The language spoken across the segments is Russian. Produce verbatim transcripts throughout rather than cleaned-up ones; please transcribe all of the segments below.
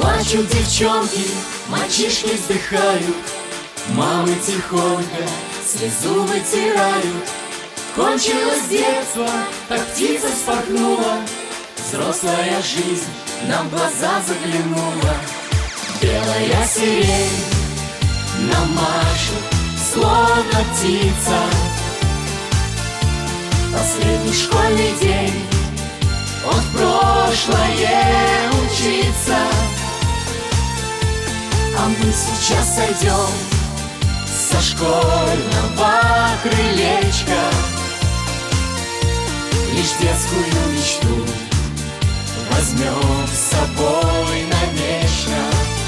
Плачут девчонки, мальчишки вздыхают, мамы тихонько слезу вытирают. Кончилось детство, так птица вспорхнула, взрослая жизнь нам в глаза заглянула. Белая сирень нам машет, словно птица. Последний школьный день, он в прошлое учится. А мы сейчас сойдем со школьного крылечка, лишь детскую мечту возьмем с собой навечно.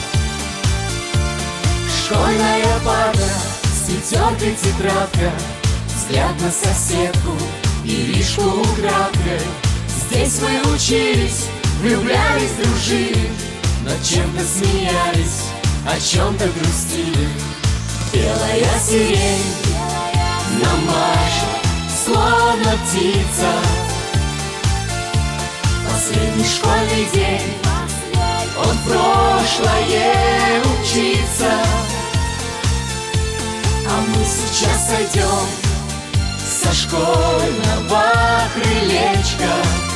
Школьная парта, с пятеркой тетрадка, взгляд на соседку и лишку украдкой. Здесь мы учились, влюблялись, дружили, над чем-то смеялись, о чем-то грустили. Белая сирень нам машет, словно птица. Последний школьный день, он в прошлое учится. А мы сейчас сойдем со школьного крылечка,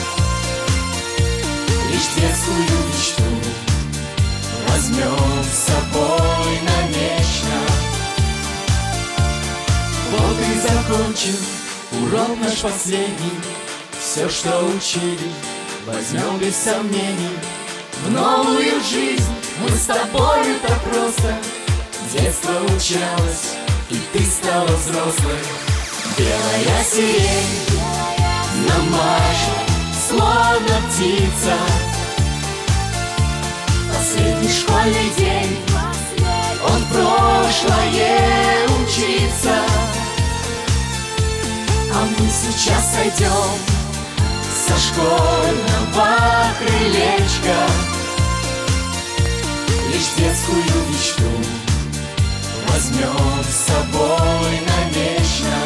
лишь детскую мечту возьмем с собой навечно. Вот и закончен урок наш последний. Все, что учили, возьмем без сомнений. В новую жизнь мы с тобою так просто. Детство учалось, и ты стала взрослой. Белая сирень нам машет, словно птица. Последний школьный день, он в прошлое учится. А мы сейчас сойдем со школьного крылечка, лишь детскую мечту возьмем с собой навечно.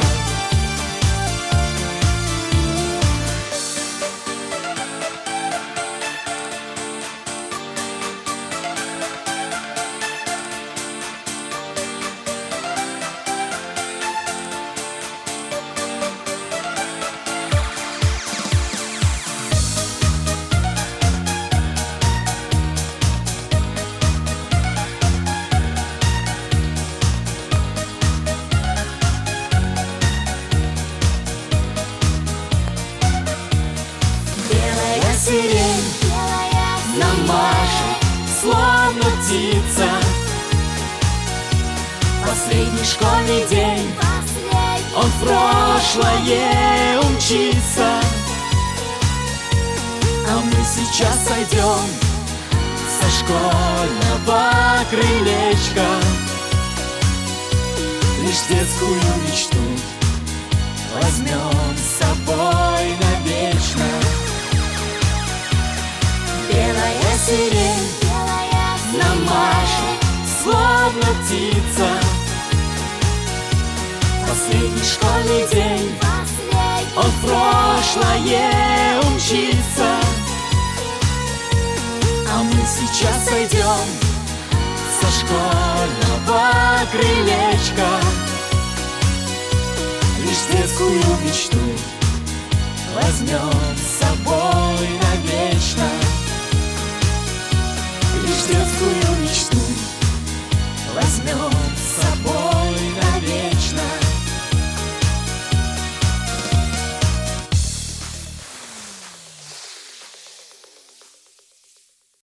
Сирень нам машет, словно птица. Последний школьный день, он в прошлое умчится. А мы сейчас сойдем со школьного крылечка, лишь детскую мечту возьмем с собой навечно. Белая сирень нам машет, словно птица. Последний школьный день, он в прошлое умчится. А мы сейчас сойдем со школьного крылечка, лишь детскую мечту возьмем с